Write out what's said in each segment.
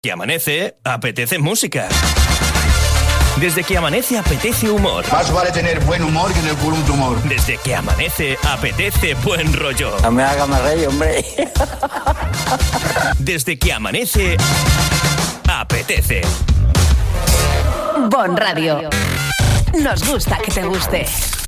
Que amanece, apetece música. Desde que amanece, apetece humor. Más vale tener buen humor que tener un tumor. Desde que amanece, apetece buen rollo. No me haga más reír, hombre. Desde que amanece, apetece. Bon Radio. Nos gusta que te guste.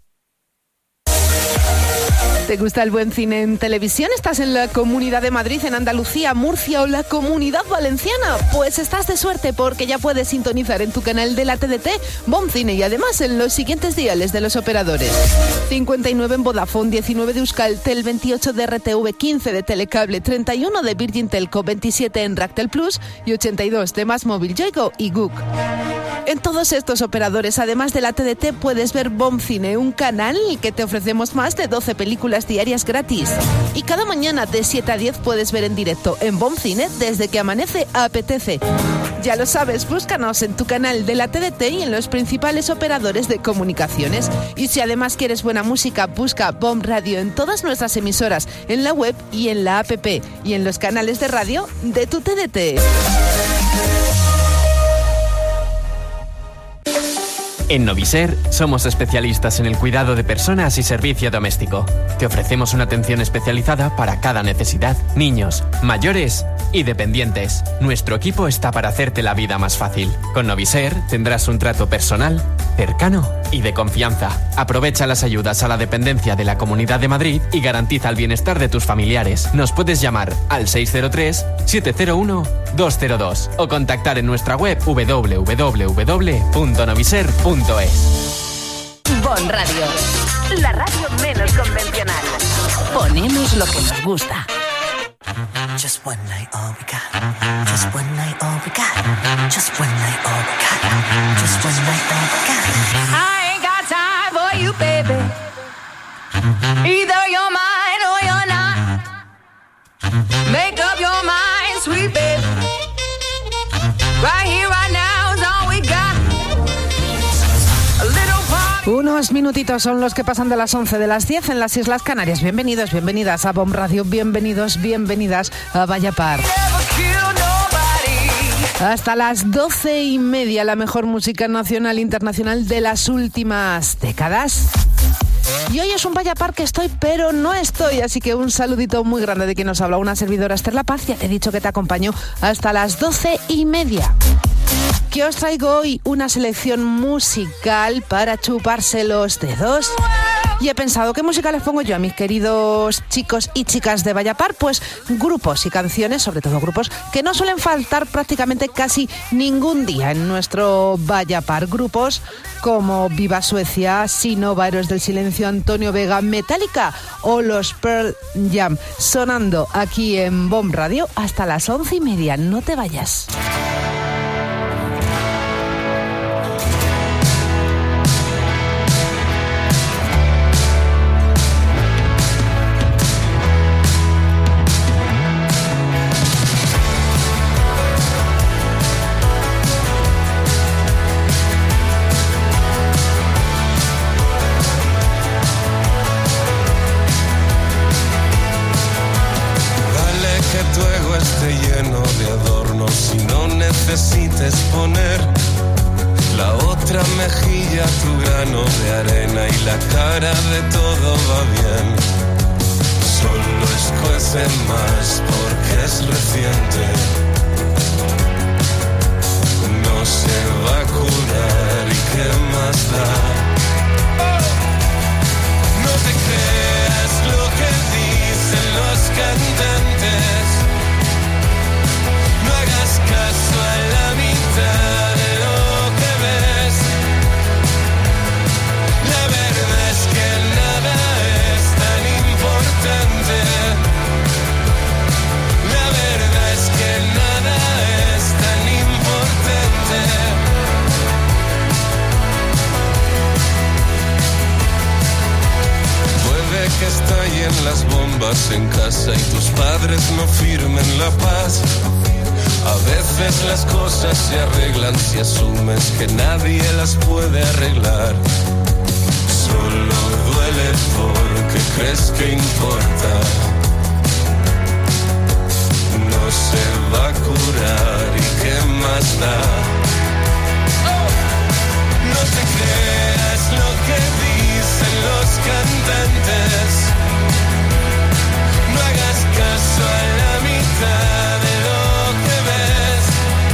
¿Te gusta el buen cine en televisión? ¿Estás en la Comunidad de Madrid, en Andalucía, Murcia o la Comunidad Valenciana? Pues estás de suerte porque ya puedes sintonizar en tu canal de la TDT Bon Cine y además en los siguientes diales de los operadores. 59 en Vodafone, 19 de Euskaltel, 28 de RTV, 15 de Telecable, 31 de Virgin Telco, 27 en Ractel Plus y 82 de Más Móvil, Yoigo y Gook. En todos estos operadores, además de la TDT, puedes ver Bon Cine, un canal que te ofrecemos más de 12 películas diarias gratis. Y cada mañana de 7 a 10 puedes ver en directo en Bon Cine desde que amanece apetece. Ya lo sabes, búscanos en tu canal de la TDT y en los principales operadores de comunicaciones. Y si además quieres buena música, busca Bon Radio en todas nuestras emisoras, en la web y en la app y en los canales de radio de tu TDT. En Noviser somos especialistas en el cuidado de personas y servicio doméstico. Te ofrecemos una atención especializada para cada necesidad, niños, mayores y dependientes. Nuestro equipo está para hacerte la vida más fácil. Con Noviser tendrás un trato personal, cercano y de confianza. Aprovecha las ayudas a la dependencia de la Comunidad de Madrid y garantiza el bienestar de tus familiares. Nos puedes llamar al 603-701-202 o contactar en nuestra web www.noviser.es. Bon Radio, la radio menos convencional. Ponemos lo que nos gusta. Just one night, all we got. Just one night, all we got. Just one night, all we got. Just one night, all we got. I ain't got time for you, baby. Either you're mine or you're not. Make up your mind, sweet baby. Right here, right now is all we got. Unos minutitos son los que pasan de las 11 de las 10 en las Islas Canarias. Bienvenidos, bienvenidas a Bon Radio, bienvenidos, bienvenidas a Vallapar. Hasta las 12:30, la mejor música nacional e internacional de las últimas décadas. Y hoy es un Vallapar que estoy, pero no estoy, así que un saludito muy grande de quien nos habla, una servidora Esther La Paz. Ya te he dicho que te acompaño hasta las 12:30. Que os traigo hoy una selección musical para chuparse los dedos. Y he pensado, ¿qué música les pongo yo a mis queridos chicos y chicas de Vallapar? Pues grupos y canciones, sobre todo grupos, que no suelen faltar prácticamente casi ningún día en nuestro Vallapar. Grupos como Viva Suecia, Sinova, Héroes del Silencio, Antonio Vega, Metallica o los Pearl Jam. Sonando aquí en Bon Radio hasta las 11:30. No te vayas. Necesites poner la otra mejilla, tu grano de arena y la cara de todo va bien. Solo escuece más porque es reciente. No se va a curar y qué más da. No te creas lo que dicen los cantantes. No hagas caso a la mitad de lo que ves. La verdad es que nada es tan importante. La verdad es que nada es tan importante. Puede que estallen las bombas en casa y tus padres no firmen la paz. A veces las cosas se arreglan si asumes que nadie las puede arreglar. Solo duele porque crees que importa. No no se va a curar y qué más da. No te creas lo que dicen los cantantes, no hagas caso a la mitad de lo que ves.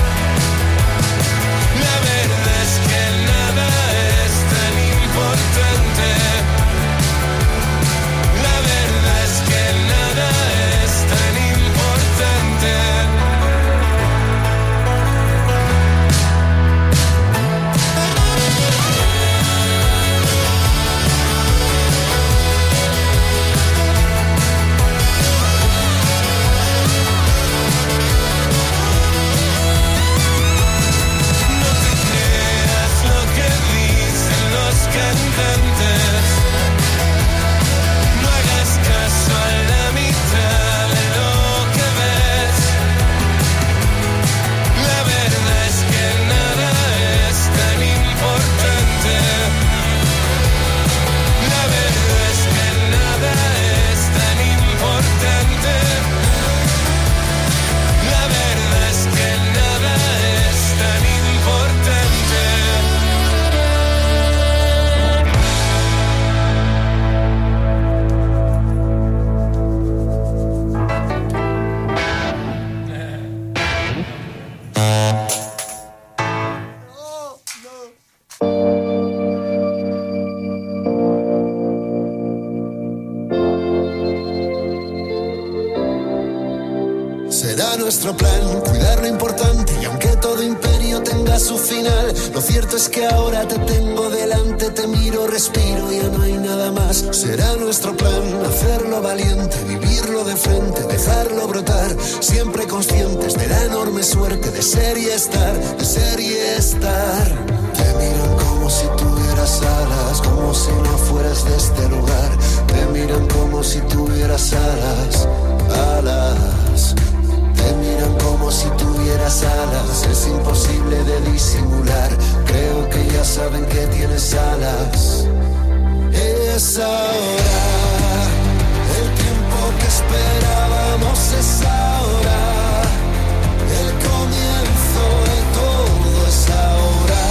La verdad es que nada es tan importante. La verdad es que nada es tan importante. Cantantes, no hagas caso a la mitad de lo que ves. La verdad es que nada es tan importante. La verdad es que nada es tan importante. La verdad es que nada es tan importante. Será nuestro plan cuidar lo importante y aunque todo imperio tenga su final, lo cierto es que ahora te tengo delante, te miro, respiro, ya no hay nada más. Será nuestro plan hacerlo valiente, vivirlo de frente, dejarlo brotar, siempre conscientes de la enorme suerte de ser y estar, de ser y estar. Te miran como si tuvieras alas, como si no fueras de este lugar. Te miran como si tuvieras alas, alas. Te miran como si tuvieras alas, es imposible de disimular. Creo que ya saben que tienes alas. Es ahora, el tiempo que esperábamos es ahora. El comienzo de todo es ahora.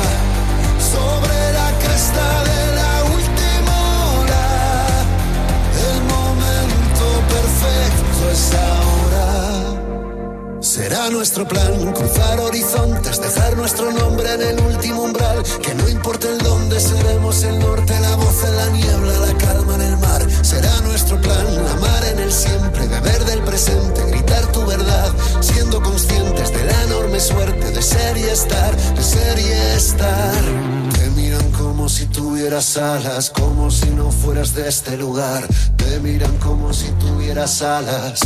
Sobre la cresta de la última ola, el momento perfecto es ahora. Será nuestro plan cruzar horizontes, dejar nuestro nombre en el último umbral. Que no importa el dónde, seremos el norte, la voz en la niebla, la calma en el mar. Será nuestro plan amar en el siempre, beber del presente, gritar tu verdad, siendo conscientes de la enorme suerte de ser y estar, de ser y estar. Te miran como si tuvieras alas, como si no fueras de este lugar. Te miran como si tuvieras alas,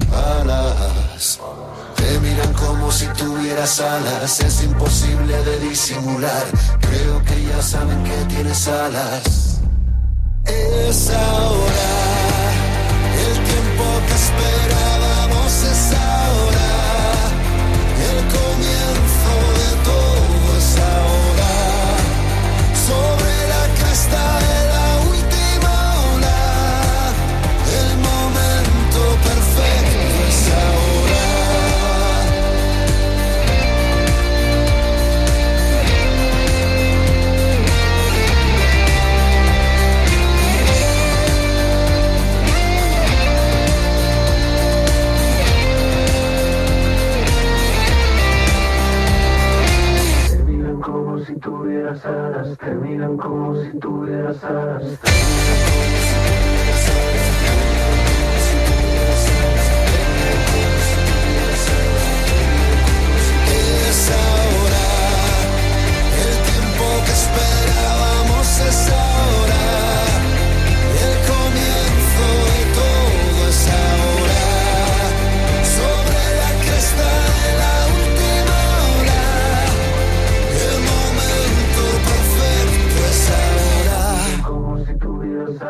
alas. Te miran como si tuvieras alas, es imposible de disimular. Creo que ya saben que tienes alas. Es ahora, el tiempo que esperábamos es ahora. El comienzo de todo es ahora. Sobre la cresta de la última ola, el momento perfecto es ahora. Tuvieras alas, te miran como si tuvieras alas. Es ahora, el tiempo que esperábamos es ahora. El comienzo de todo es ahora. Sobre la cresta de la última ola, el momento perfecto es ahora. Como si tuvieras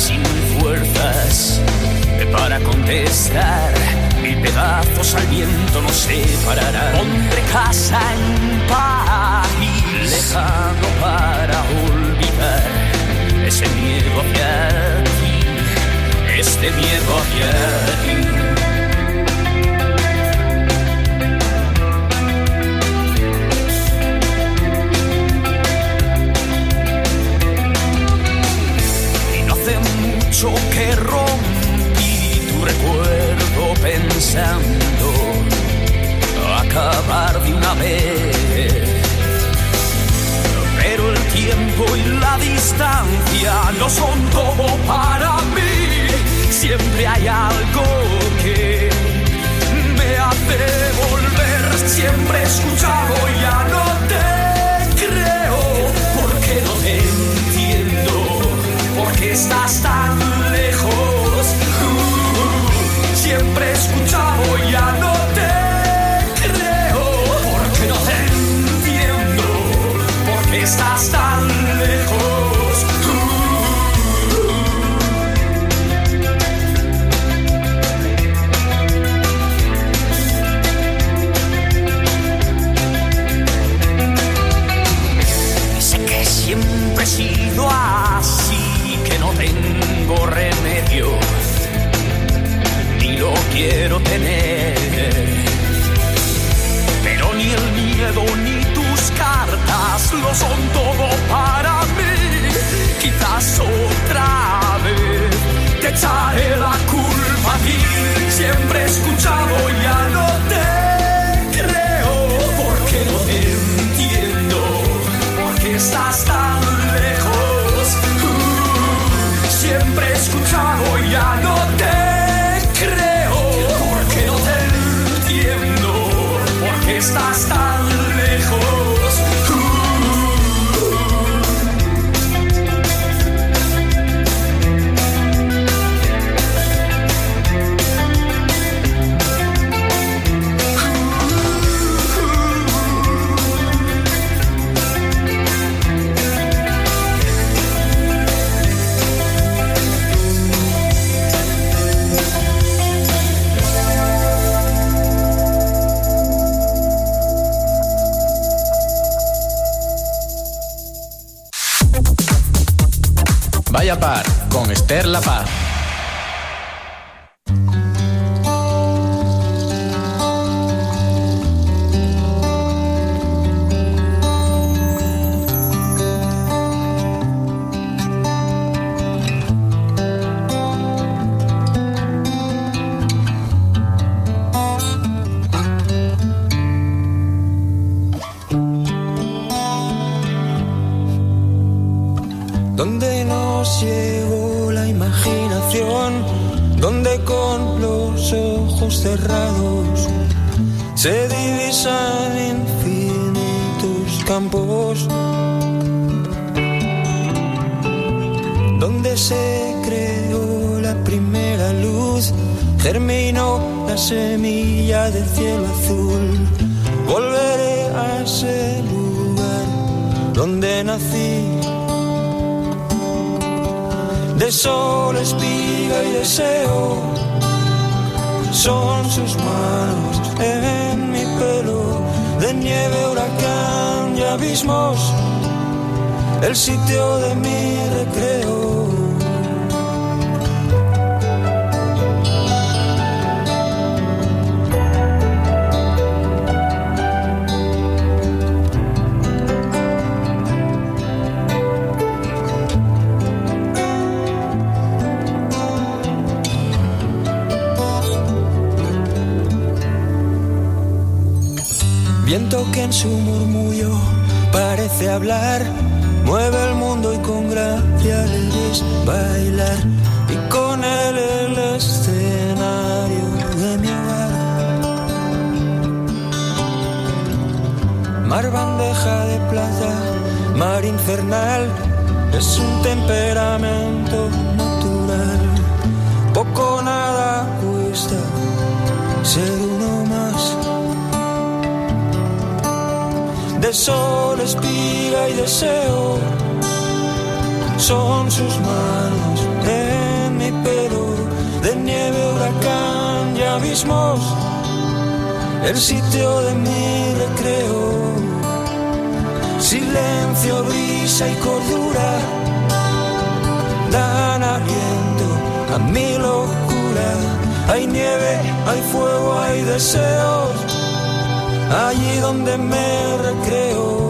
sin fuerzas para contestar, y pedazos al viento nos separarán. Pondré casa en paz y lejano para olvidar ese miedo hacia ti, este miedo hacia ti. Que rompí tu recuerdo pensando acabar de una vez, pero el tiempo y la distancia no son todo para mí. Siempre hay algo que me hace volver. Siempre he escuchado y ya no te creo, porque no te entiendo, porque estás tan lejos. Siempre he escuchado y ya no te creo, porque no te entiendo, porque estás tan lejos. Sé que siempre he sido así, que no tengo remedio, ni lo quiero tener, pero ni el miedo ni tus cartas lo son todo para mí. Quizás otra vez te echaré la culpa a ti. Siempre he escuchado y ya no te creo, porque no te entiendo, porque estás tan lejos. Siempre he escuchado y ya no te creo, porque no te entiendo, porque estás tan lejos. Vaya Par, con Esther La Paz. Donde nos llevó la imaginación, donde con los ojos cerrados se divisan infinitos campos, donde se creó la primera luz, germinó la semilla del cielo azul. Volveré a ese lugar donde nací. De sol, espiga y deseo son sus manos en mi pelo. De nieve, huracán y abismos, el sitio de mi recreo. Viento que en su murmullo parece hablar, mueve el mundo y con gracia le ves bailar, y con él el escenario de mi hogar. Mar bandeja de plata, mar infernal, es un temperamento natural. Poco nada cuesta ser uno más. De sol, espiga y deseo son sus manos abismos, el sitio de mi recreo. Silencio, brisa y cordura dan aliento a mi locura. Hay nieve, hay fuego, hay deseos, allí donde me recreo.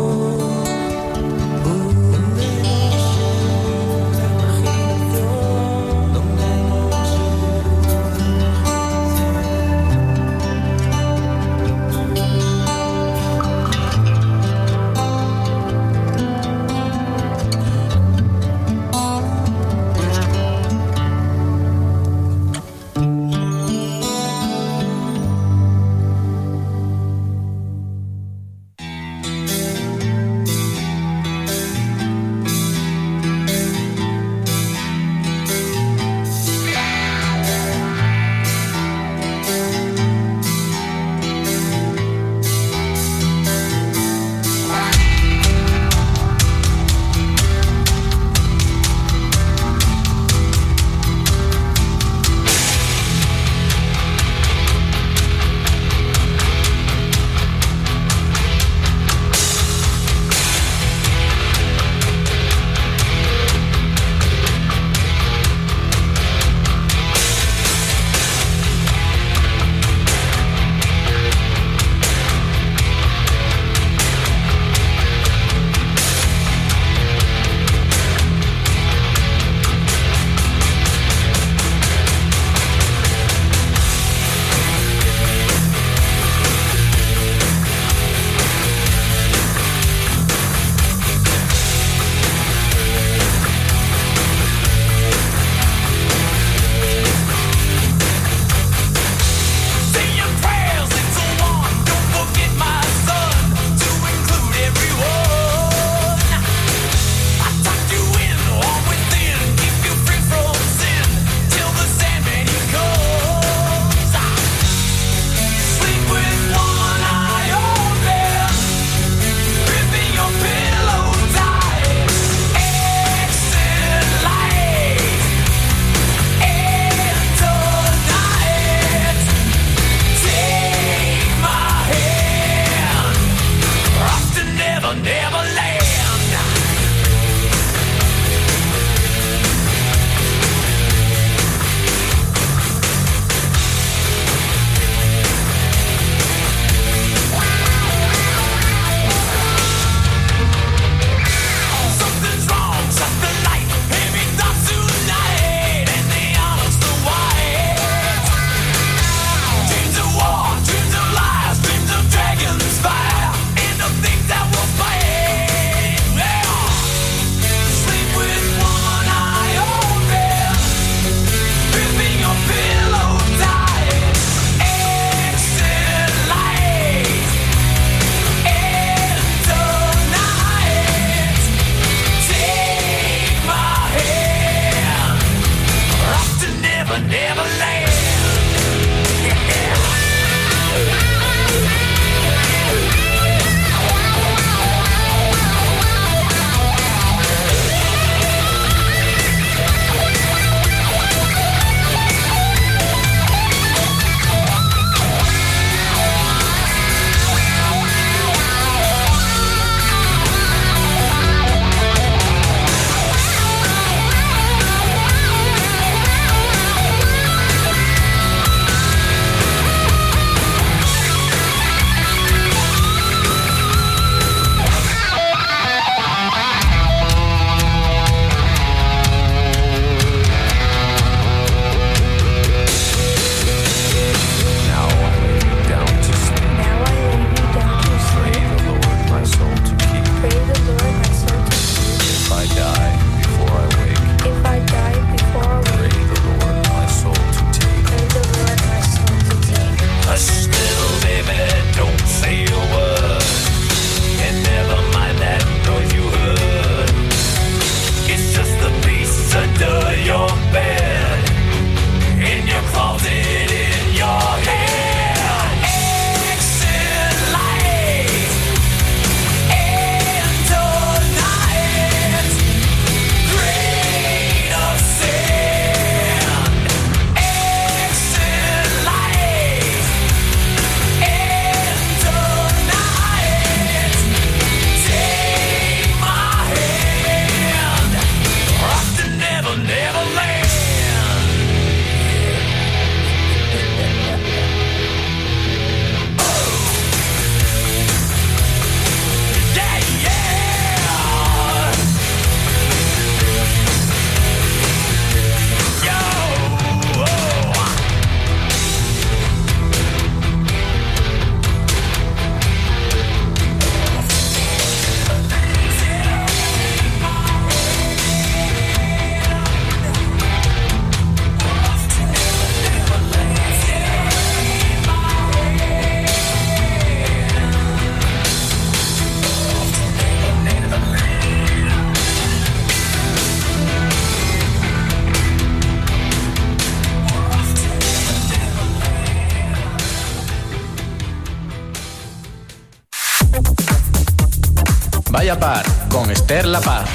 Vaya par, con Esther La Paz.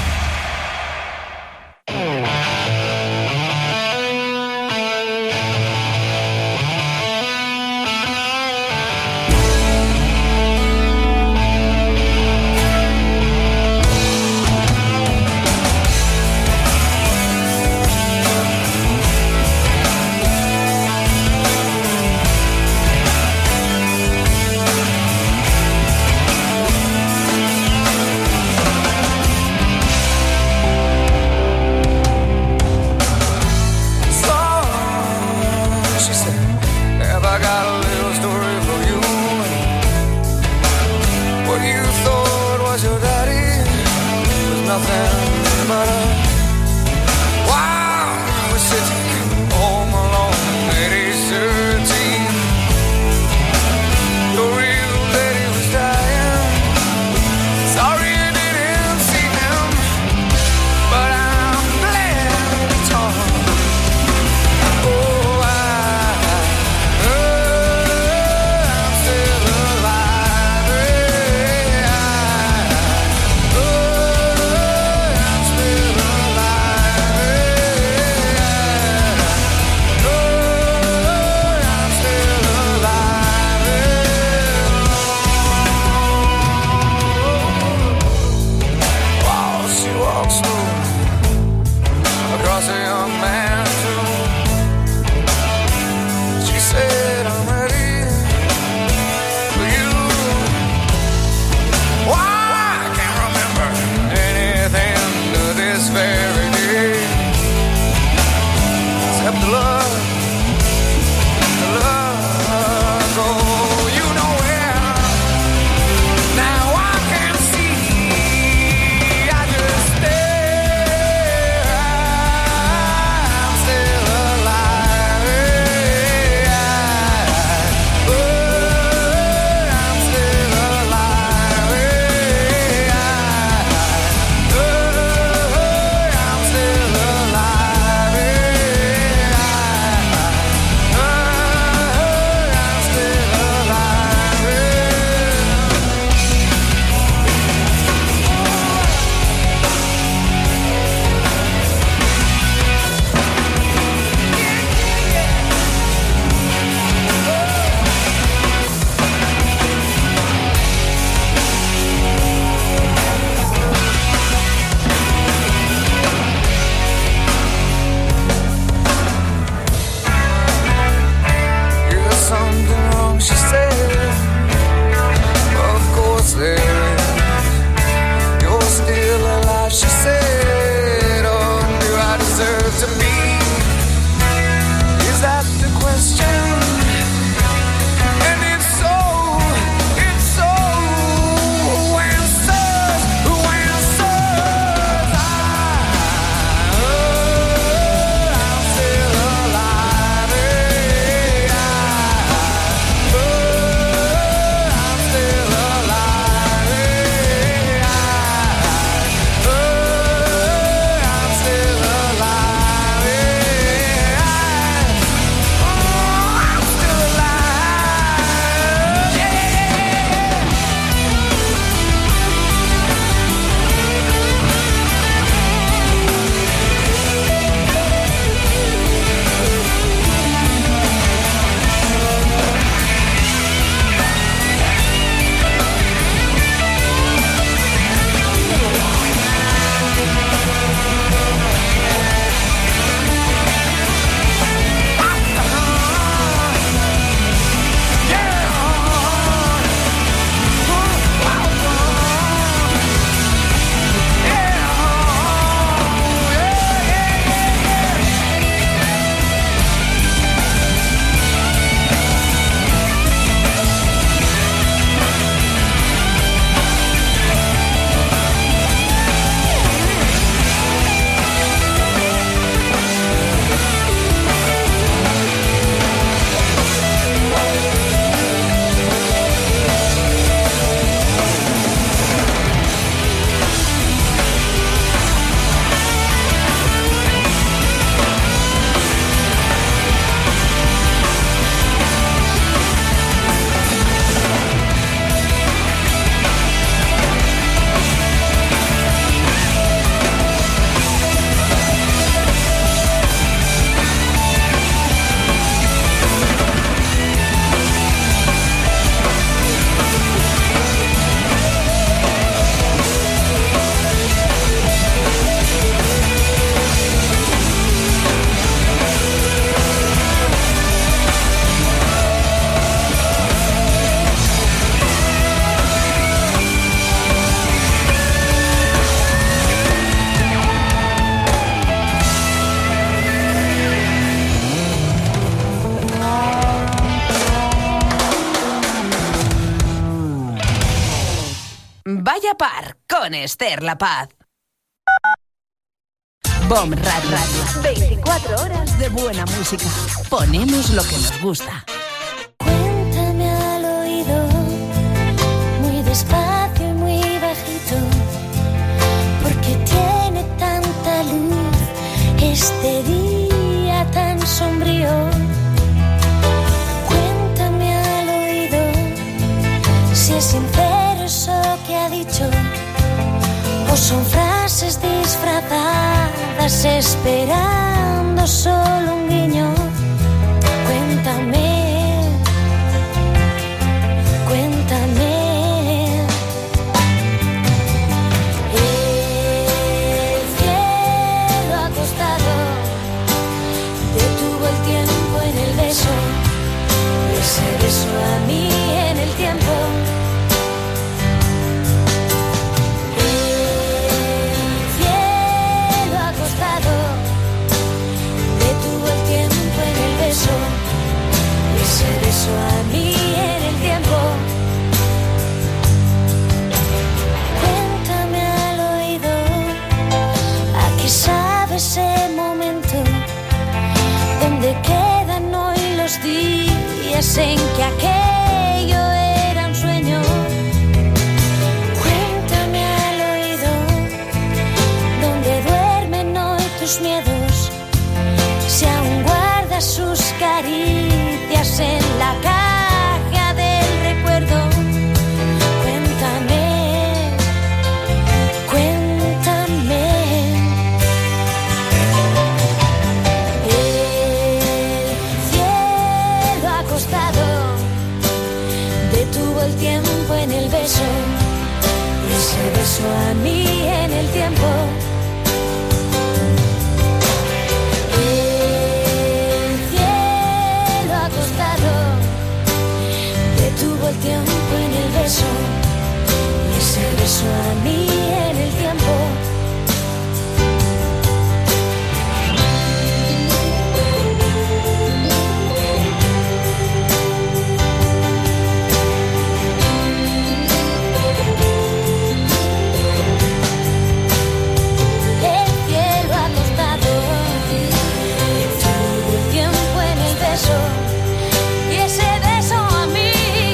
Vaya Par con Esther La Paz. BOM Radio. 24 horas de buena música. Ponemos lo que nos gusta. Cuéntame al oído, muy despacio y muy bajito, porque tiene tanta luz este día tan sombrío. Cuéntame al oído, si es sincero eso que ha dicho, o son frases disfrazadas esperando solo un guiño. Cuéntame, cuéntame. El cielo acostado detuvo el tiempo en el beso, ese beso a mí en el tiempo. Ese beso a mí en el tiempo. Cuéntame al oído, ¿a qué sabe ese momento donde quedan hoy los días en que aquello era un sueño? Cuéntame al oído, donde duermen hoy tus miedos, si aún guardas sus caricias en la caja del recuerdo. Cuéntame, cuéntame. El cielo acostado detuvo el tiempo en el beso, y ese beso a mí en el tiempo. Tuvo el tiempo en el beso, y ese beso a mí en el tiempo. El cielo acostado tuvo el tiempo en el beso, y ese beso a mí.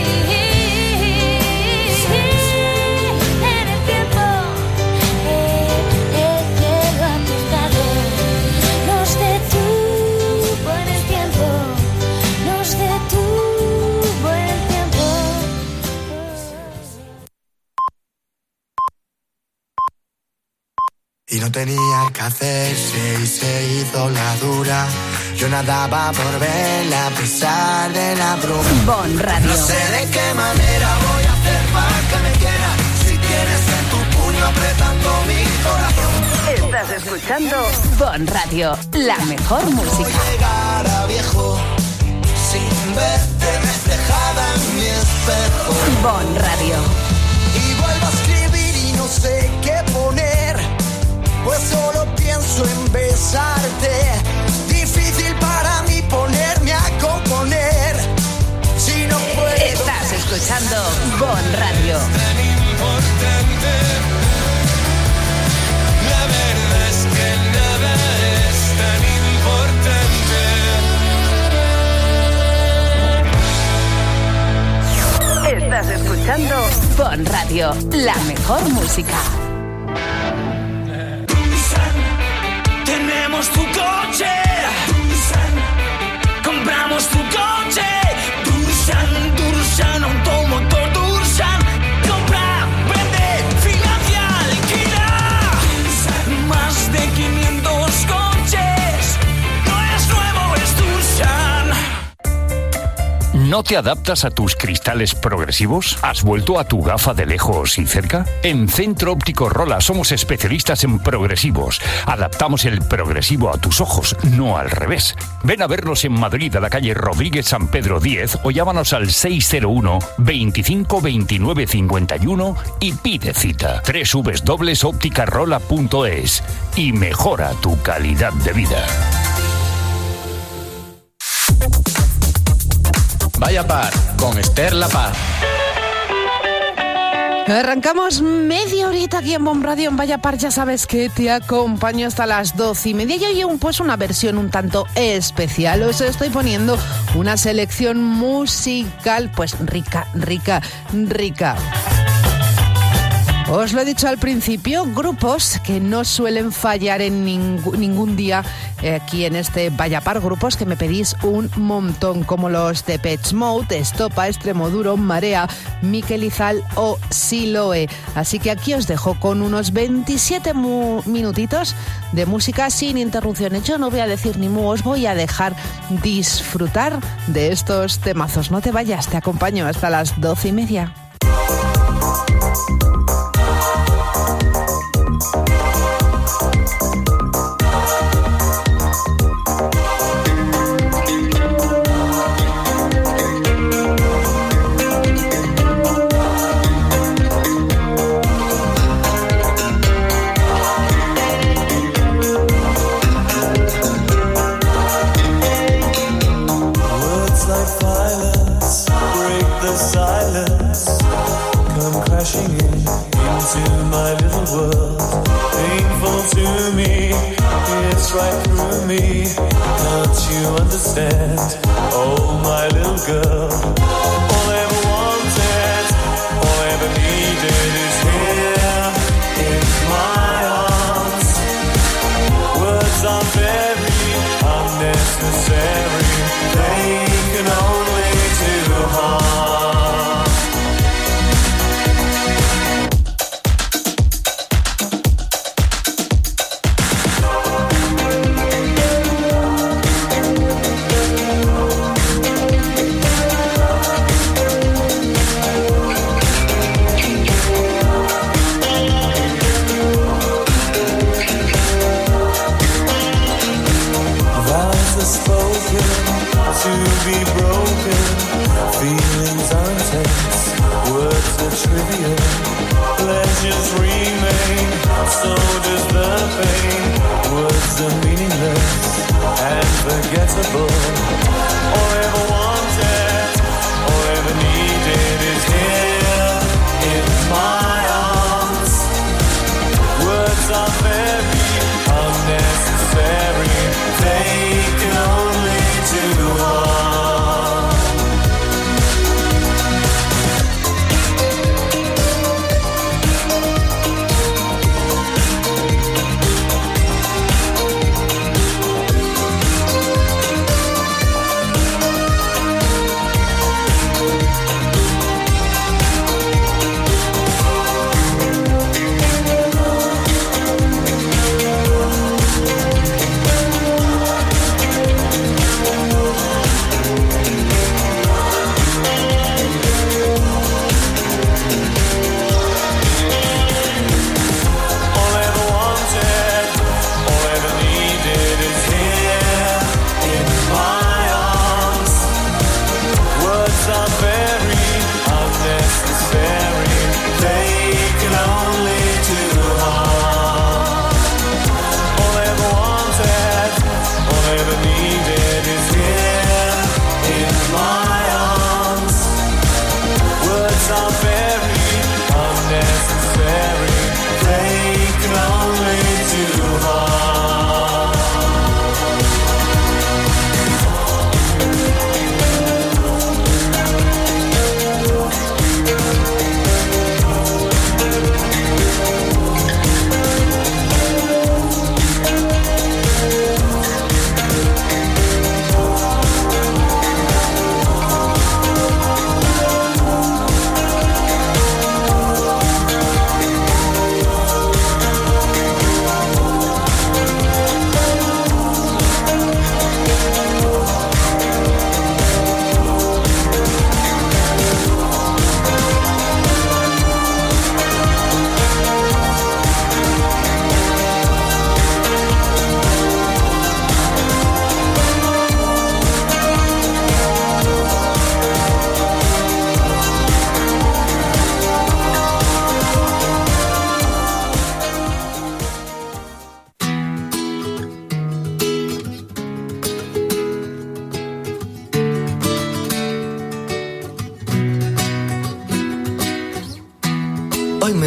Y no tenía que hacerse y se hizo la dura. Yo nadaba por verla a pesar de la bruma. BOM Radio. No sé de qué manera voy a hacer para que me quiera, si tienes en tu puño apretando mi corazón. Estás escuchando BOM Radio, la mejor música. Voy a llegar a viejo sin verte reflejada en mi espejo. BOM Radio. Y vuelvo a escribir y no sé qué poner, pues solo pienso en besarte. Difícil para mí ponerme a componer si no puedo. Estás escuchando BOM Radio. Tan importante, la verdad es que nada es tan importante. Estás escuchando BOM Radio, la mejor música. Tenemos tu coche, compramos tu coche, Dursan, automotor Dursan, compra, vende, financia, alquila, más de 500 coches, no es nuevo, es Dursan. ¿No te adaptas a tus cristales progresivos? ¿Has vuelto a tu gafa de lejos y cerca? En Centro Óptico Rola somos especialistas en progresivos. Adaptamos el progresivo a tus ojos, no al revés. Ven a vernos en Madrid, a la calle Rodríguez San Pedro 10, o llámanos al 601 25 29 51 y pide cita. www.opticarola.es y mejora tu calidad de vida. Vaya Par con Esther La Paz. Arrancamos media horita aquí en Bon Radio, en Vaya Par. Ya sabes que te acompaño hasta las 12:30 y hoy pues una versión un tanto especial. Os estoy poniendo una selección musical pues rica. Os lo he dicho al principio, grupos que no suelen fallar en ningún día aquí en este Vaya Par, grupos que me pedís un montón, como los Depeche Mode, Estopa, Extremoduro, Marea, Miquel Izal o Siloe. Así que aquí os dejo con unos 27 minutitos de música sin interrupciones. Yo no voy a decir ni mu, os voy a dejar disfrutar de estos temazos. No te vayas, te acompaño hasta las 12:30.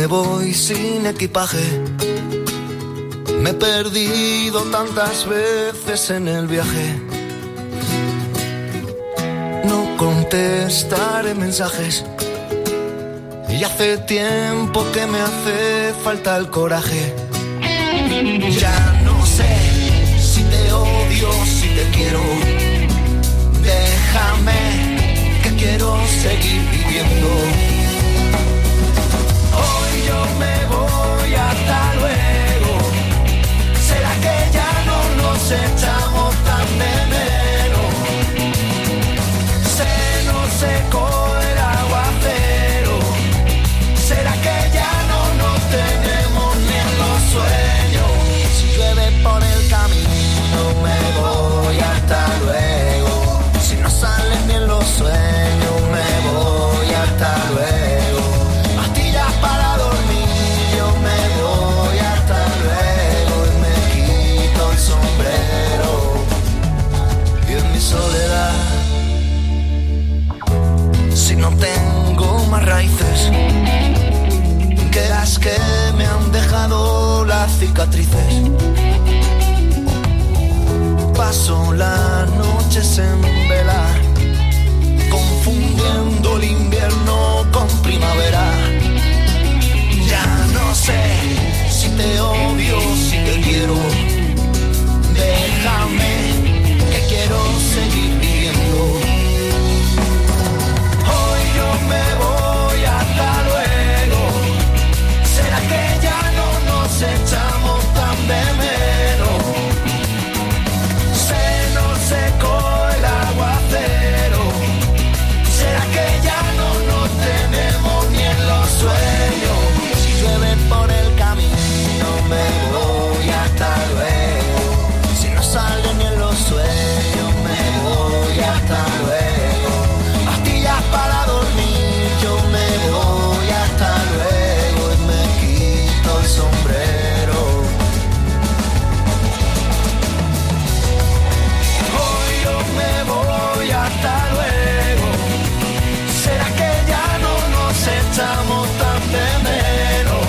voy sin equipaje. Me he perdido tantas veces en el viaje. No contestaré mensajes. Y hace tiempo que me hace falta el coraje. Ya no sé si te odio, si te quiero. Déjame, que quiero seguir viviendo. Hoy yo me voy, hasta luego. ¿Será que ya no nos echamos tan de menos? Se nos secó el aguacero. ¿Será que ya no nos tenemos ni en los sueños? Si llueve por el camino me voy, hasta luego. Si no salen ni en los sueños me voy, hasta luego. Pastillas para dormir, yo me voy, hasta luego. Y me quito el sombrero y en mi soledad, si no tengo más raíces que las que me han dejado las cicatrices, paso las noches en vela, confundiendo el invierno con primavera. Ya no sé si te odio, si te quiero. Déjame, que quiero seguir viviendo. Hoy yo me voy, hasta luego. ¿Será que ya no nos echamos tan de menos? Se nos secó el aguacero. ¿Será que ya no nos tenemos ni en los sueños? Si llueve por el camino me voy, hasta luego. Si no sale ni en los sueños me voy, hasta luego. Pastillas para dormir, yo me voy, hasta luego. Y me quito el sombrero. Hoy yo me voy, hasta luego. ¿Será que ya no nos echamos tan de menos?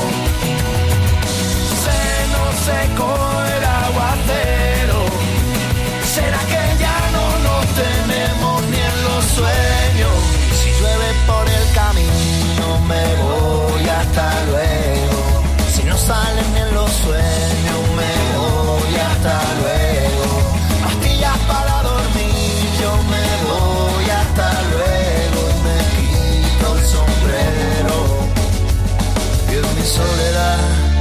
Se nos secó el aguacero. ¿Será que ya no nos tenemos ni en los sueños? Si llueve por el camino me voy, hasta luego. Si no salen ni en los sueños me voy, hasta luego. Pastillas para dormir, yo me voy, hasta luego. Y me quito el sombrero y en mi soledad.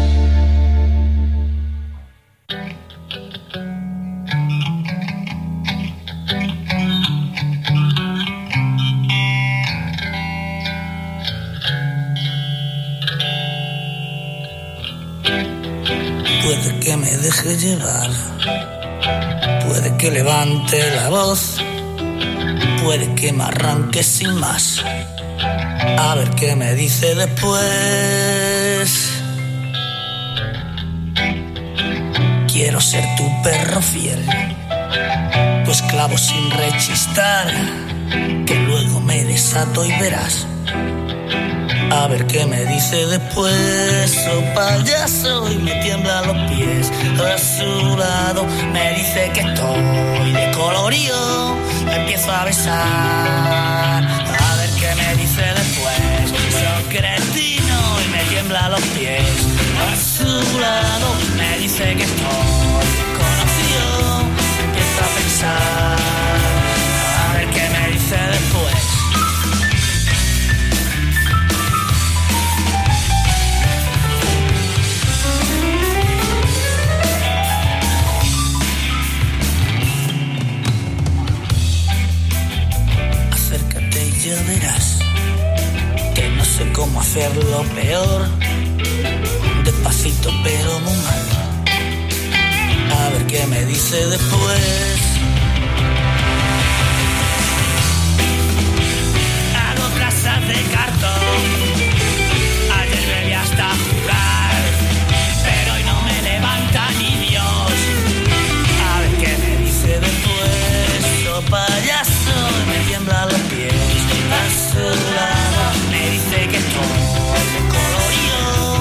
Puede que me deje llevar, puede que levante la voz, puede que me arranque sin más, a ver qué me dice después. Quiero ser tu perro fiel, tu esclavo sin rechistar, que luego me desato y verás. A ver qué me dice después, oh payaso, y me tiemblan los pies. A su lado me dice que estoy de colorío, me empiezo a besar. A ver qué me dice después, soy cretino y me tiemblan los pies. A su lado me dice que estoy conocido, me empiezo a pensar. A ver qué me dice después. Ya verás que no sé cómo hacerlo peor, despacito pero muy mal. A ver qué me dice después. Hago casas de cartón, ayer bebí hasta jugar, pero hoy no me levanta ni Dios. A ver qué me dice después, oh payaso, me tiembla los pies. A su lado me dice que estoy de colorido,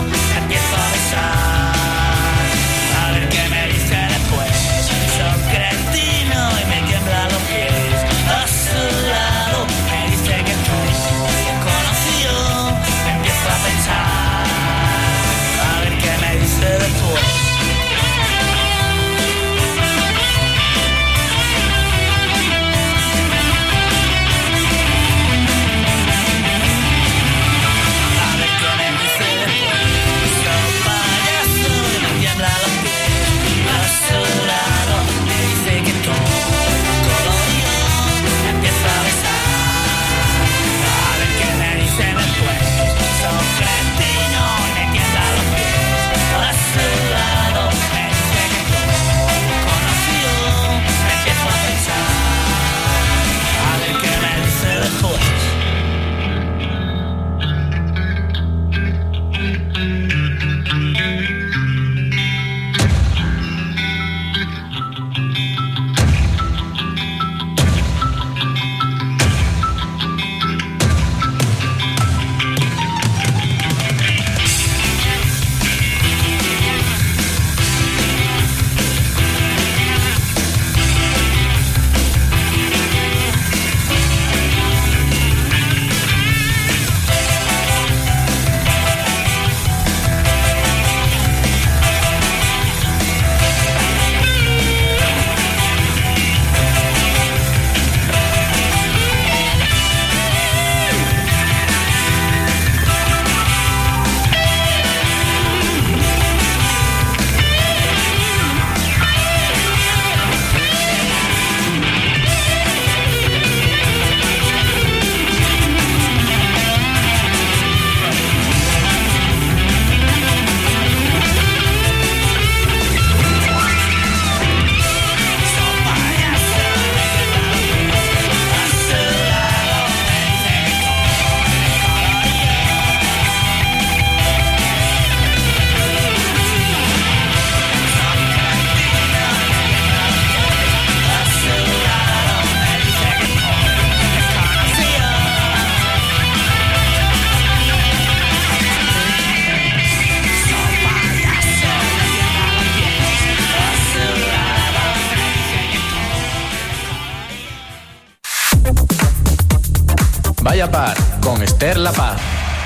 Vaya par, con Esther La Paz.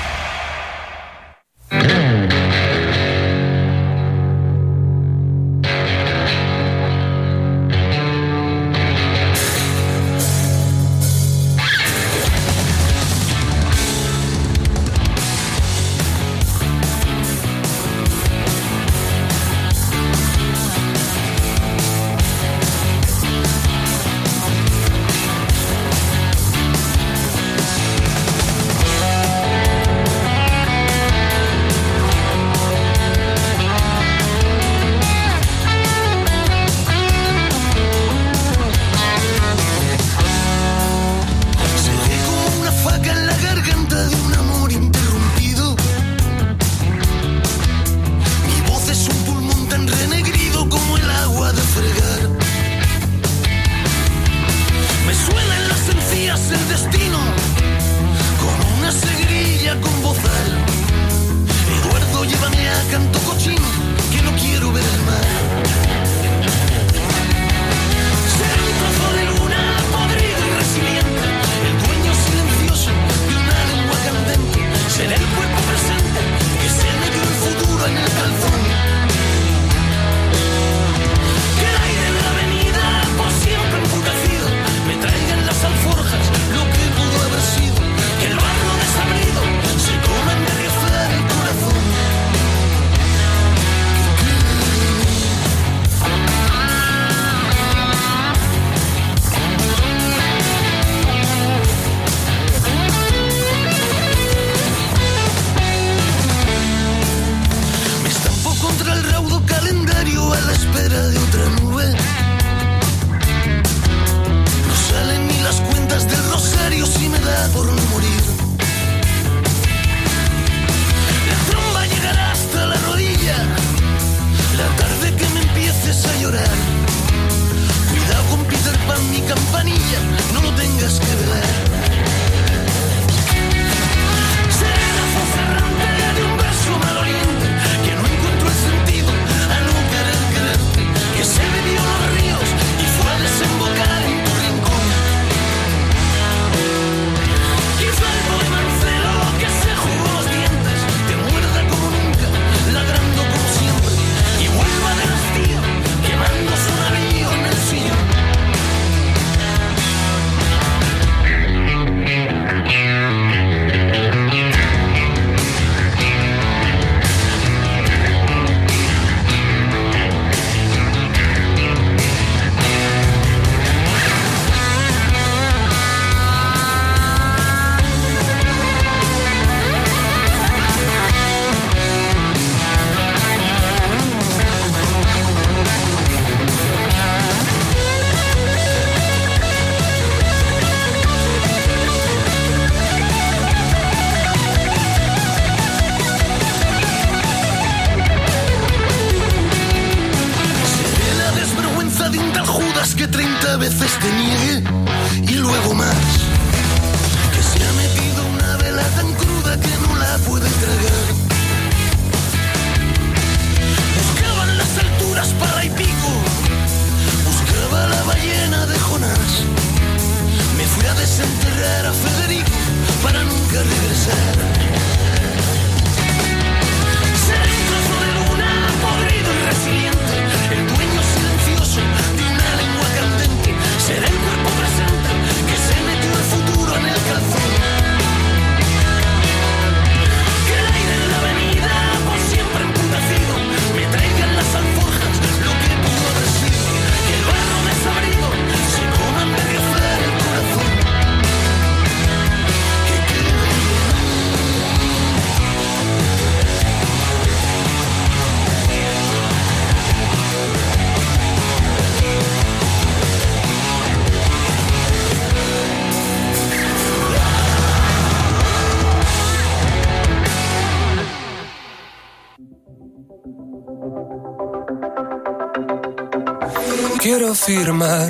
Quiero firmar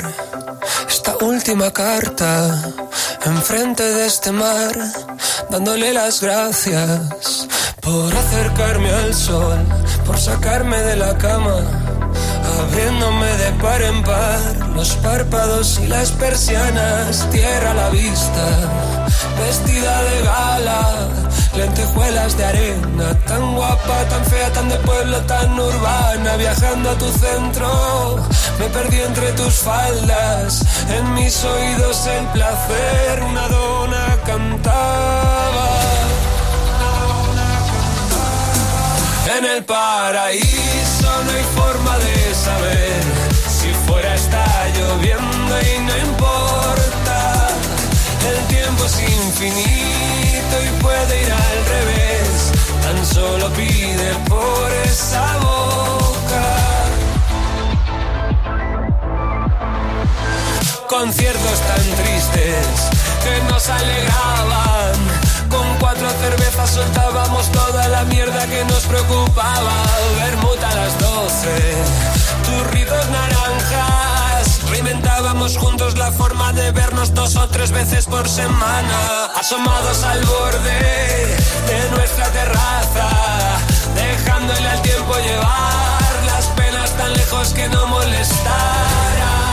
esta última carta enfrente de este mar, dándole las gracias por acercarme al sol, por sacarme de la cama, abriéndome de par en par los párpados y las persianas, tierra a la vista, vestida de gala, lentejuelas de arena, tan guapa, tan fea, tan de pueblo, tan urbana, viajando a tu centro, me perdí entre tus faldas, en mis oídos el placer, una dona cantaba. En el paraíso no hay forma de saber, si fuera está lloviendo y no importa, el tiempo es infinito y puede ir al revés, tan solo pide por esa boca. Conciertos tan tristes que nos alegraban, con 4 cervezas soltábamos toda la mierda que nos preocupaba. Vermut a las 12, turritos naranjas, reinventábamos juntos la forma de vernos 2 o 3 veces por semana, asomados al borde de nuestra terraza, dejándole al tiempo llevar las penas tan lejos que no molestaran.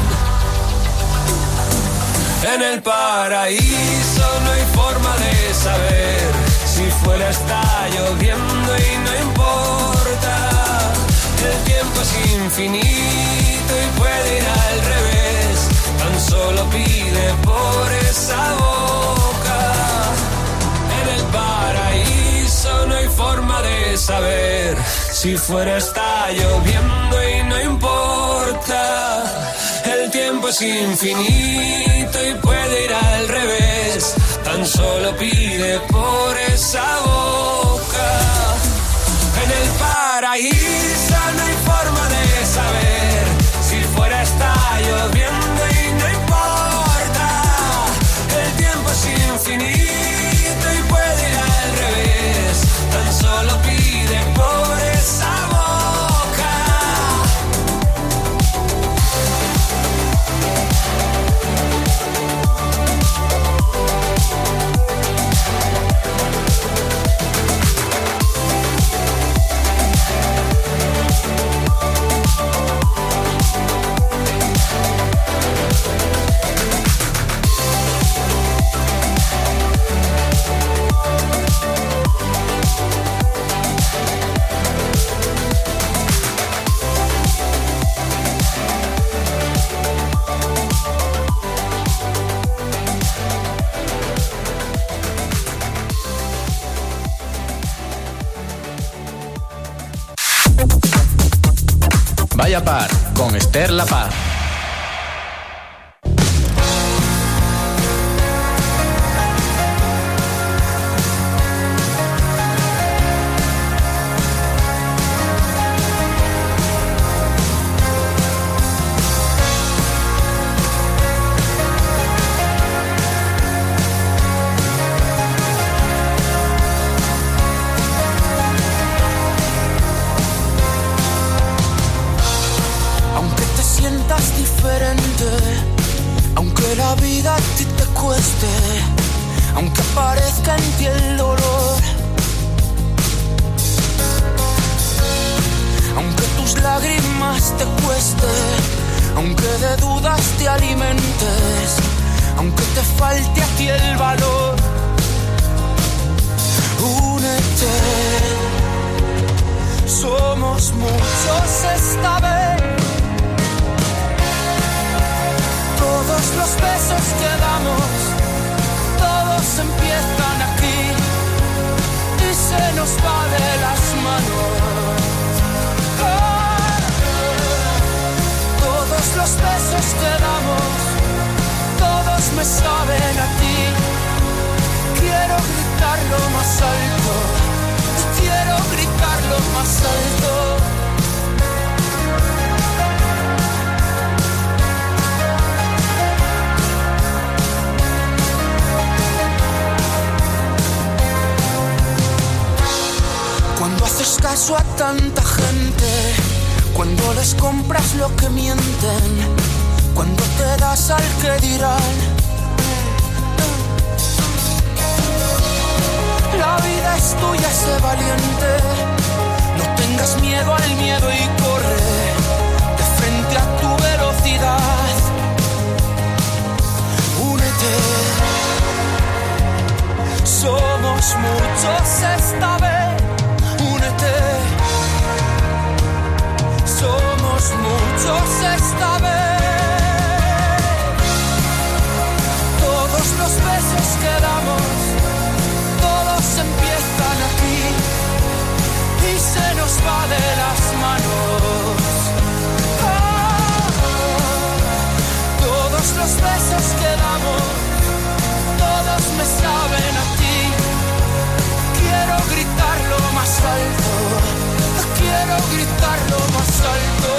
En el paraíso no hay forma de saber, si fuera está lloviendo y no importa, el tiempo es infinito y puede ir al revés, tan solo pide por esa boca. En el paraíso no hay forma de saber, si fuera está lloviendo y no importa, el tiempo es infinito y puede ir al revés, tan solo pide por esa boca. En el paraíso no hay forma de saber, si fuera está lloviendo y no importa, el tiempo es infinito y puede ir al revés, tan solo pide por esa boca. Vaya Par, con Esther La Paz. Aunque la vida a ti te cueste, aunque aparezca en ti el dolor, aunque tus lágrimas te cueste, aunque de dudas te alimentes, aunque te falte a ti el valor, únete. Somos muchos esta vez. Todos los besos que damos, todos empiezan aquí y se nos va de las manos. Todos los besos que damos, todos me saben a ti. Quiero gritarlo más alto, quiero gritarlo más alto. Cuando haces caso a tanta gente, cuando les compras lo que mienten, cuando te das al que dirán. La vida es tuya, sé valiente, no tengas miedo al miedo y corre de frente a tu velocidad. Únete. Somos muchos esta vez, únete. Somos muchos esta vez. Todos los besos que damos, todos empiezan aquí y se nos va de las manos. Todos los besos que damos, todos me saben a ti. Quiero gritarlo más alto, quiero gritarlo más alto.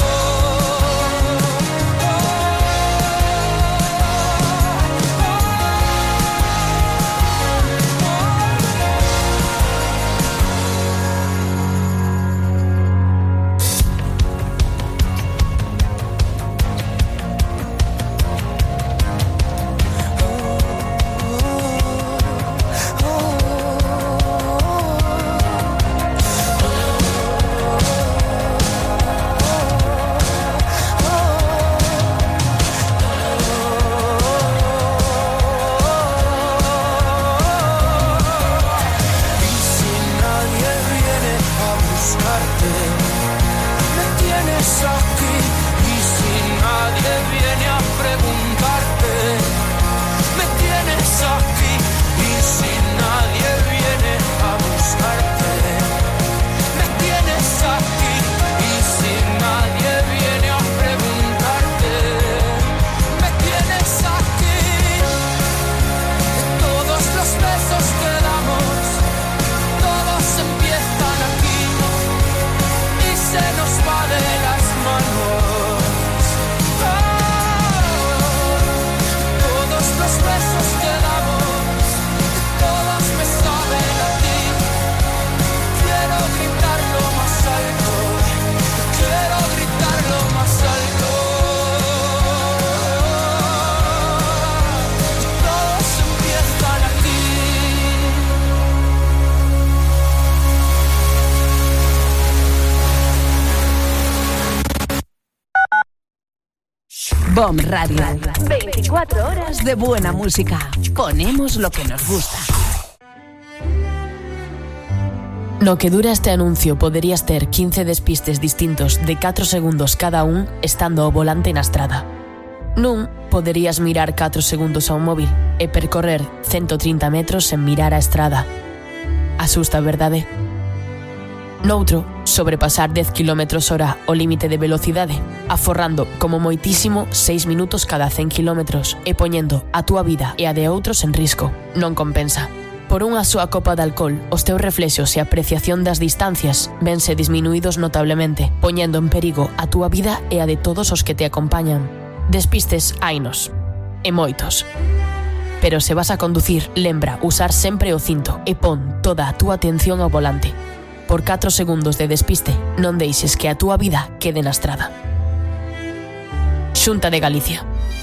BOM Radio. 24 horas de buena música. Ponemos lo que nos gusta. No que dura este anuncio poderías ter 15 despistes distintos de 4 segundos cada un estando ao volante na estrada. Nun, poderías mirar 4 segundos a un móvil e percorrer 130 metros sen mirar a estrada. Asusta, verdade? Noutro, sobrepasar 10 km/h o límite de velocidade, aforrando como moitísimo 6 minutos cada 100 km e poñendo a túa vida e a de outros en risco. Non compensa. Por unha súa copa de alcohol, os teus reflexos e apreciación das distancias vense disminuídos notablemente, poñendo en perigo a túa vida e a de todos os que te acompañan. Despistes hainos, e moitos. Pero se vas a conducir, lembra usar sempre o cinto e pon toda a túa atención ao volante. Por 4 segundos de despiste, non deixes que a túa vida quede na estrada. Xunta de Galicia.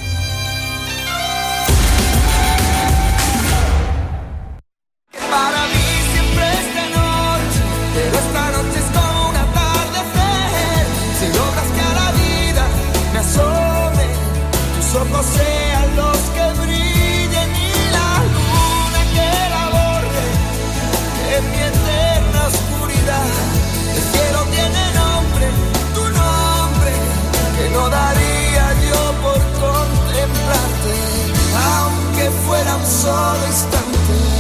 Para mí siempre es de noche, pero esta noche es como un atardecer. Si logras que a la vida me asome, tus ojos sean los que brillen y la luna que la borre en mi eterna oscuridad. El cielo tiene nombre, tu nombre, que no daría yo por contemplarte, aunque fuera un solo instante.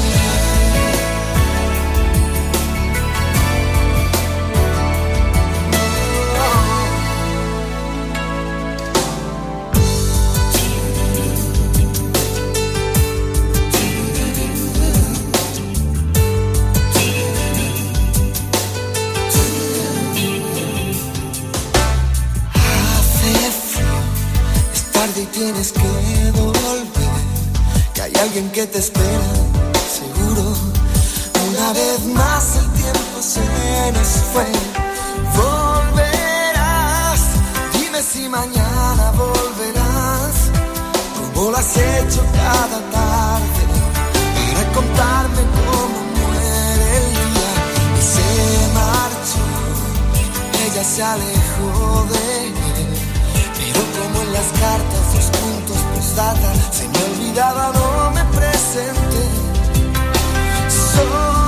Y tienes que volver, que hay alguien que te espera, seguro. Una vez más el tiempo se nos fue. Volverás, dime si mañana volverás, como lo has hecho cada tarde, para contarme cómo muere el día. Y se marchó, ella se alejó de él. Pero como en las cartas los puntos postdata se me olvidaba, no me presenté.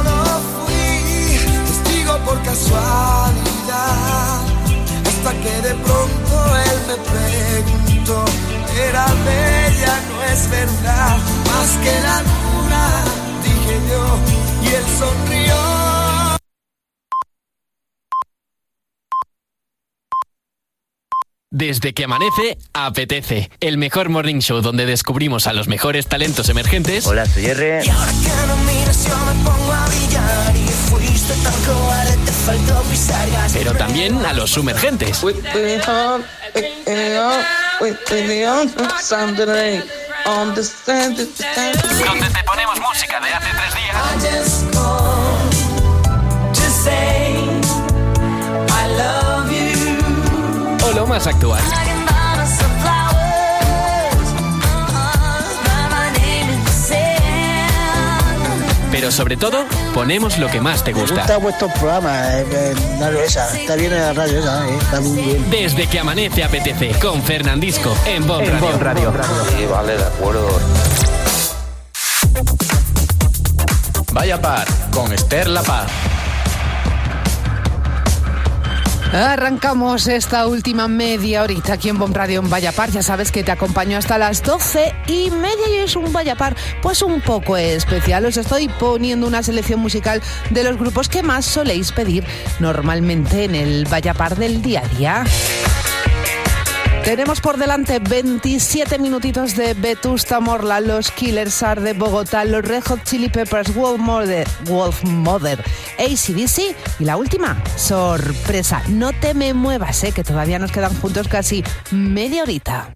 me pregunto, era bella, no es verdad, más que la luna, dije yo, y él sonrió. Desde que amanece, apetece. El mejor morning show donde descubrimos a los mejores talentos emergentes. Hola, soy R. Y ahora que no miras yo me pongo a brillar y fuiste tan cobarde, te faltó pisar gas. Pero también a los sumergentes. Donde te ponemos música de hace 3 días. O lo más actual. Pero sobre todo, ponemos lo que más te gusta. Me gusta vuestro programa, está bien en la radio esa, está muy bien. Desde que amanece apetece, con Fernandisco, en Bon Radio. Sí, vale, de acuerdo. Vaya Par, con Esther La Paz. Arrancamos esta última media horita aquí en Bon Radio en Vaya Par. Ya sabes que te acompaño hasta las 12:30 y es un Vaya Par pues un poco especial. Os estoy poniendo una selección musical de los grupos que más soléis pedir normalmente en el Vaya Par del día a día. Tenemos por delante 27 minutitos de Vetusta Morla, los Killers Are de Bogotá, los Red Hot Chili Peppers, Wolf Mother, AC/DC y la última, sorpresa. No te me muevas, que todavía nos quedan juntos casi media horita.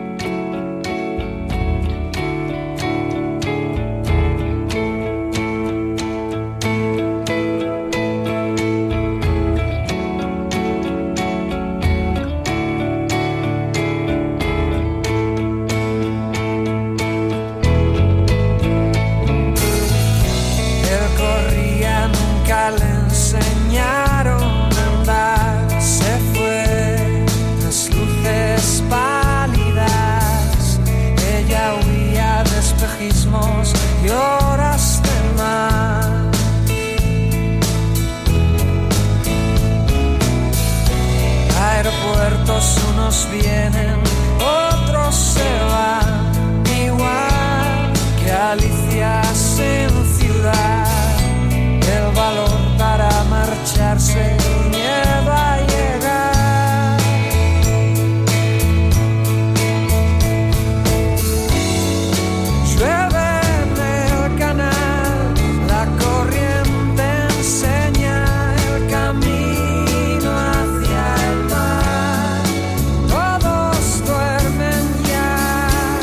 Unos vienen, otros se van, igual que Alicias en ciudad. El valor para marcharse, miedo a llegar. Llueve en el canal, la corriente enseña el camino hacia el mar. Todos duermen ya.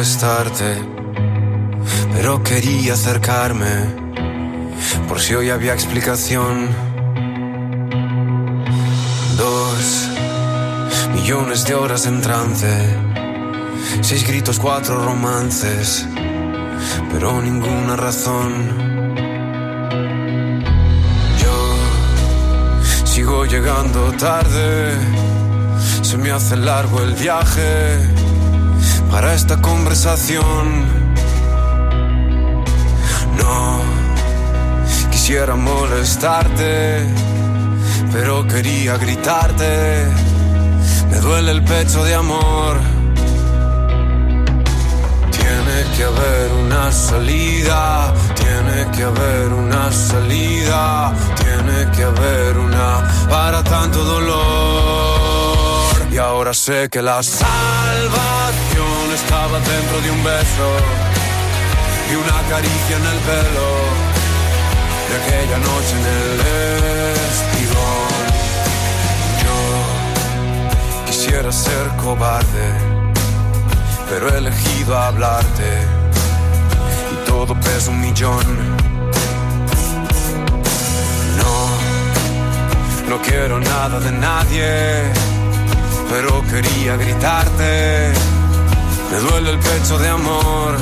molestarte, pero quería acercarme por si hoy había explicación. 2 millones de horas en trance, 6 gritos, 4 romances, pero ninguna razón. Yo sigo llegando tarde, se me hace largo el viaje para esta conversación. No quisiera molestarte, pero quería gritarte. Me duele el pecho de amor. Tiene que haber una salida, tiene que haber una salida, tiene que haber una para tanto dolor. Y ahora sé que la salvación estaba dentro de un beso y una caricia en el pelo de aquella noche en el espigón. Yo quisiera ser cobarde, pero he elegido hablarte y todo pesa 1.000.000. No quiero nada de nadie, pero quería gritarte. Me duele el pecho de amor.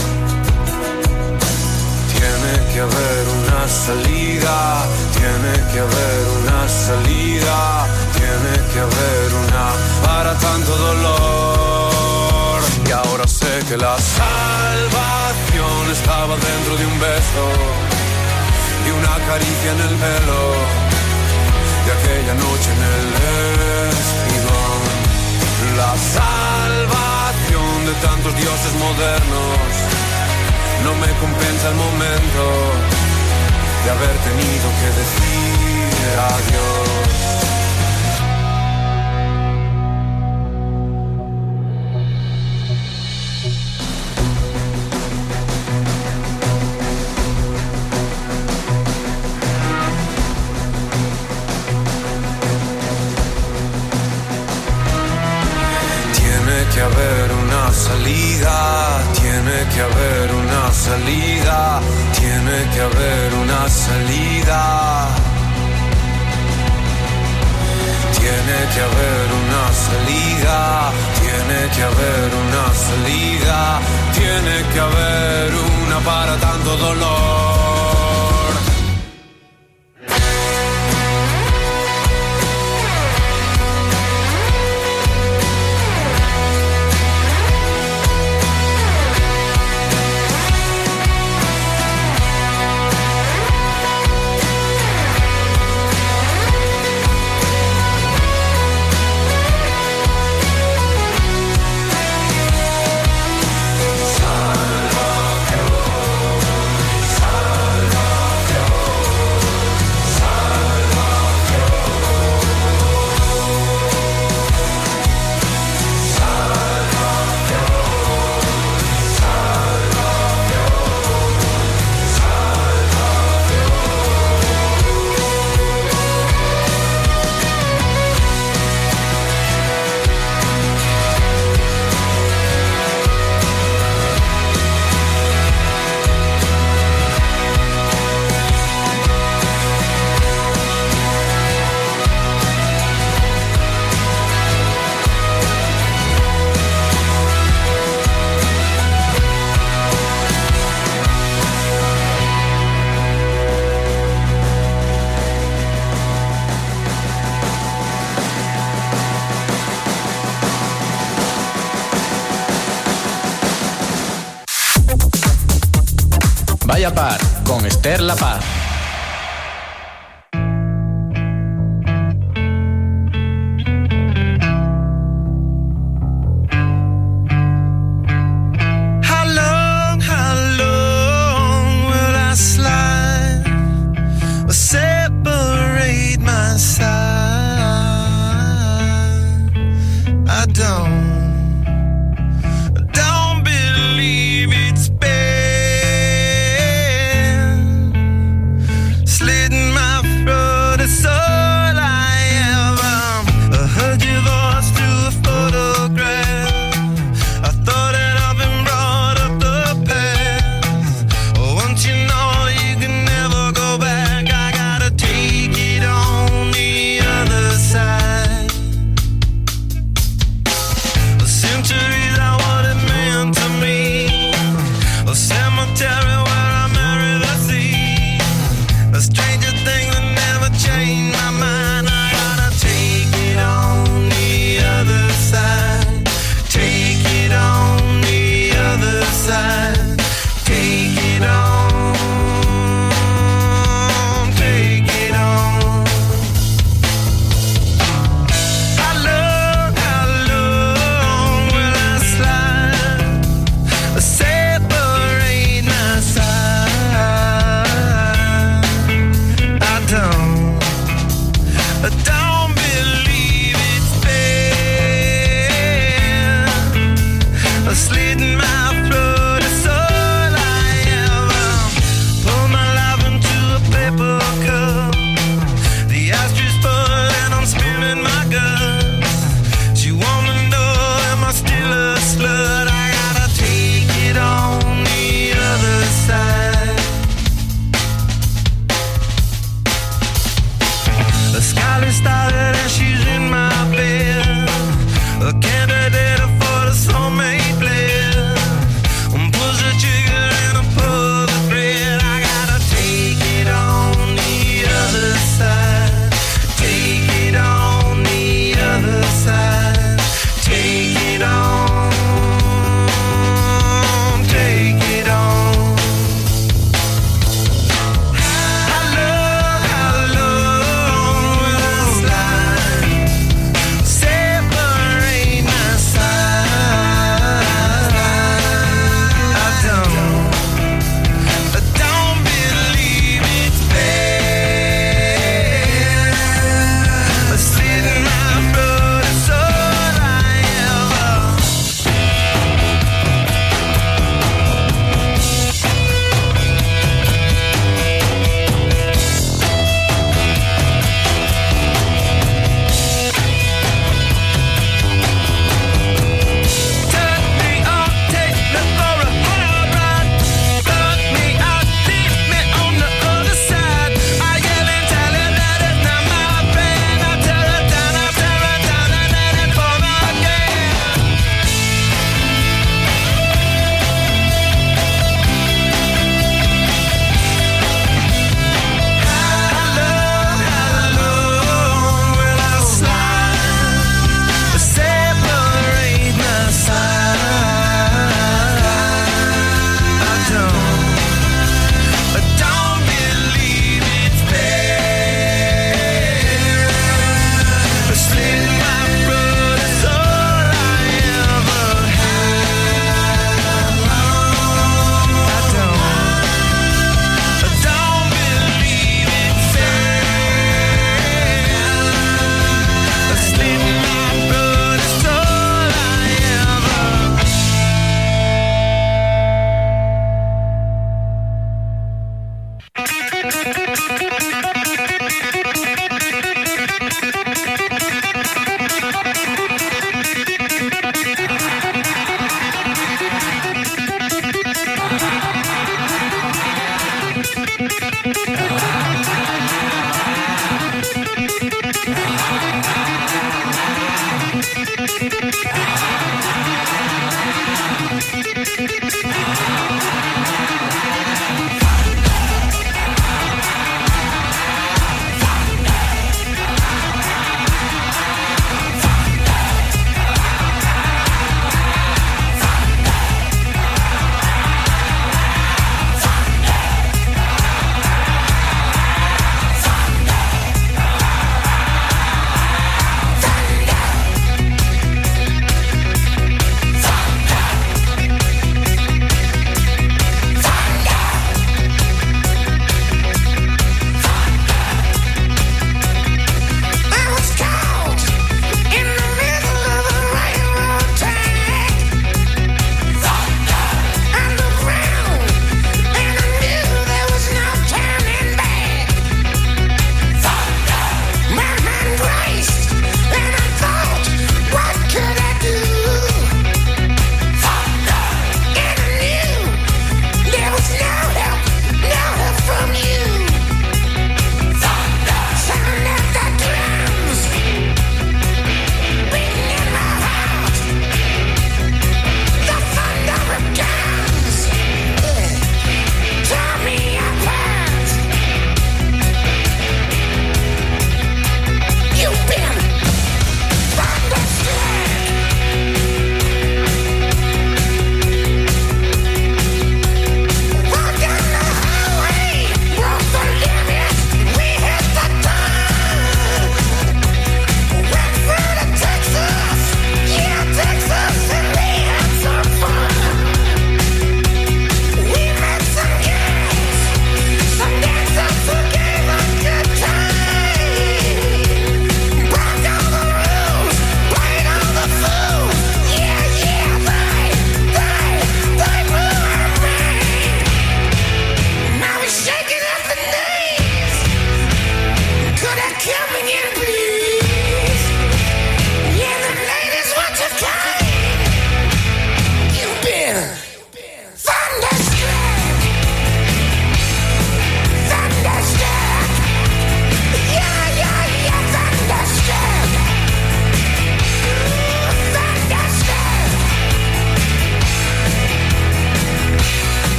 Tiene que haber una salida, tiene que haber una salida, tiene que haber una para tanto dolor. Y ahora sé que la salvación estaba dentro de un beso y una caricia en el pelo de aquella noche en el espigón. La salvación de tantos dioses modernos no me compensa el momento de haber tenido que decir adiós. Tiene que haber una salida, tiene que haber una salida, tiene que haber una salida. Tiene que haber una salida, tiene que haber una salida, tiene que haber una para tanto dolor. Vaya Par con Esther La Paz. Heard your voice through a photograph. I thought that I've been brought A stranger thing that never changed my mind. I gotta take it on the other side. Take it on the other side. Take it on. Take it on. How long will I slide? Separate my side. I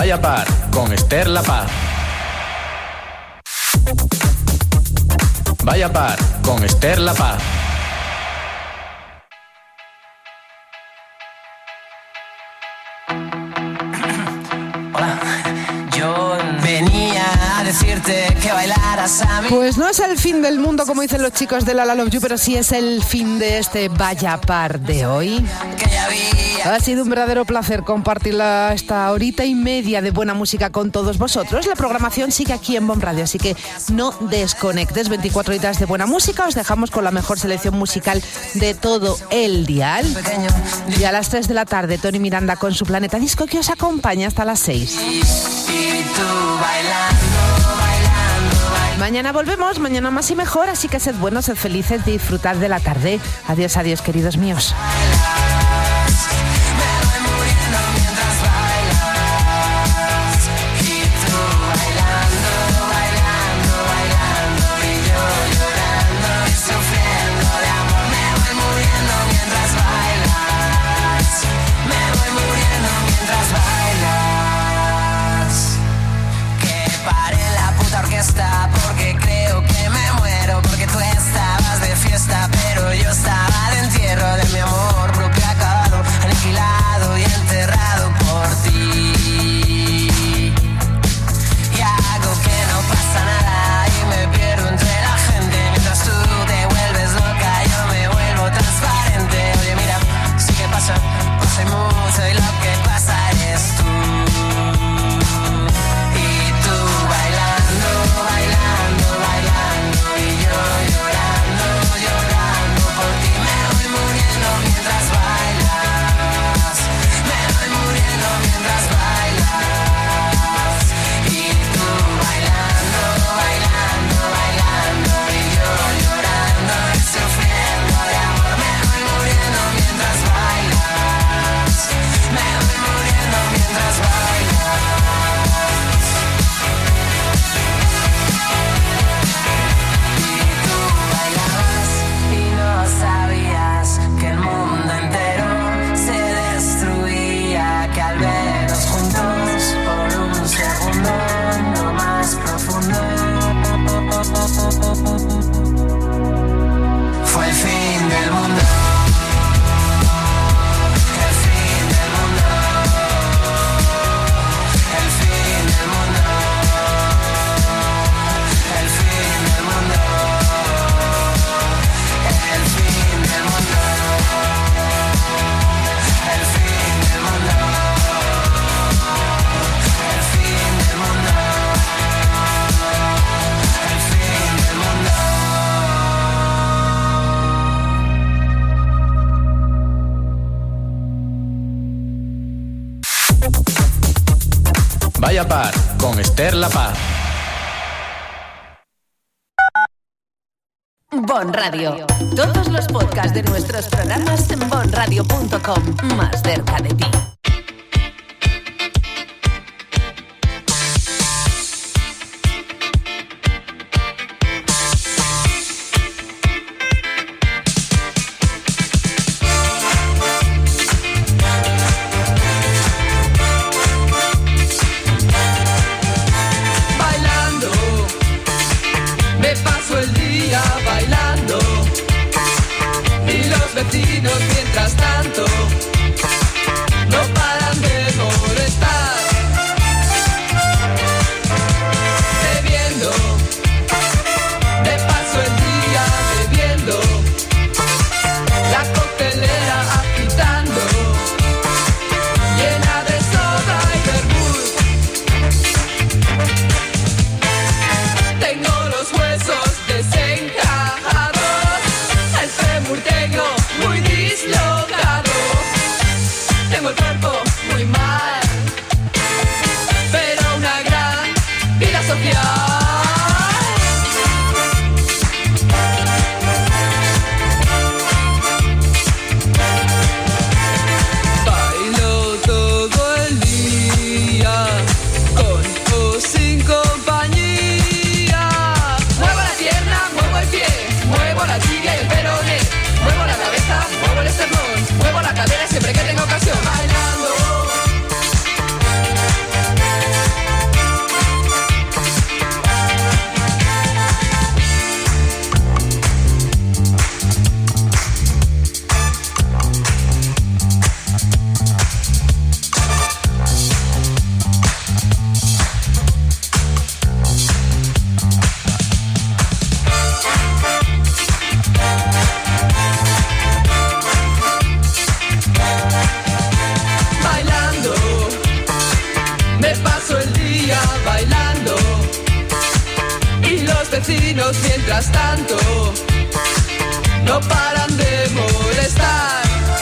Vaya Par con Esther La Paz. Vaya Par con Esther La Paz. Decirte que bailaras a mí. Pues no es el fin del mundo, como dicen los chicos de La Love You, pero sí es el fin de este Vaya Par de hoy. Ha sido un verdadero placer compartir esta horita y media de buena música con todos vosotros. La programación sigue aquí en BOM Radio, así que no desconectes. 24 horitas de buena música. Os dejamos con la mejor selección musical de todo el dial. Y a las 3 de la tarde, Tony Miranda con su Planeta Disco, que os acompaña hasta las 6. Y tú bailando. Mañana volvemos, mañana más y mejor, así que sed buenos, sed felices, disfrutad de la tarde. Adiós, adiós, queridos míos. Porque creo que me muero, porque tú estabas de fiesta, pero yo estaba de entierro de mi amor propio acabado, aniquilado y enterrado por ti. Y hago que no pasa nada y me pierdo entre la gente, mientras tú te vuelves loca, yo me vuelvo transparente. Oye, mira, sí que pasa mucho y lo que pasa eres tú. Fue el fin del mundo. El fin del mundo. El fin del mundo. El fin del mundo. El fin del mundo. El fin del mundo. El fin del mundo. Vaya Par con Esther La Paz. BOM Radio. Todos los podcasts de nuestros programas en bomradio.com. Más cerca de ti. Mientras tanto, no paran de molestar, bebiendo, de paso el día bebiendo, la coctelera agitando, llena de soda y vermut. Tengo los huesos desencajados, el fémur tengo muy dislocado. mientras tanto no paran de molestar.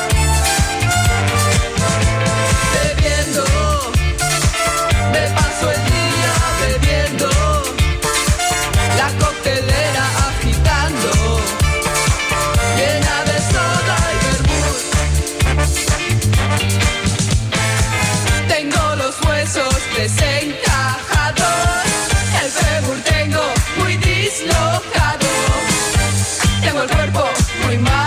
Bebiendo, me paso el día bebiendo, la coctelera agitando, llena de soda y vermut. Tengo los huesos desencajados, el fémur tengo muy dislocado, tengo el cuerpo muy mal.